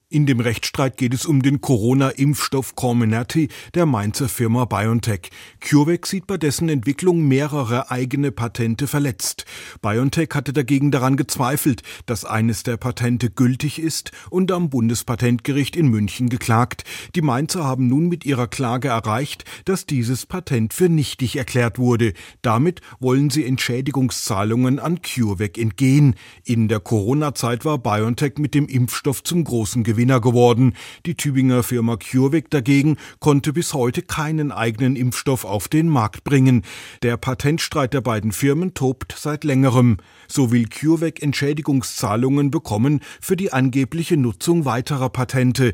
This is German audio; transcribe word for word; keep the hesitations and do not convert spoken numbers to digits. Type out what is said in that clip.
In dem Rechtsstreit geht es um den Corona-Impfstoff Comirnaty der Mainzer Firma BioNTech. CureVac sieht bei dessen Entwicklung mehrere eigene Patente verletzt. BioNTech hatte dagegen daran gezweifelt, dass eines der Patente gültig ist und am Bundespatentgericht in München geklagt. Die Mainzer haben nun mit ihrer Klage erreicht, dass dieses Patent für nichtig erklärt wurde. Damit wollen sie Entschädigungszahlungen an CureVac entgehen. In der Corona-Zeit war BioNTech mit dem Impfstoff zum großen Gewinner geworden. Die Tübinger Firma CureVac dagegen konnte bis heute keinen eigenen Impfstoff auf den Markt bringen. Der Patentstreit der beiden Firmen tobt seit längerem. So will CureVac Entschädigungszahlungen bekommen für die angebliche Nutzung weiterer Patente.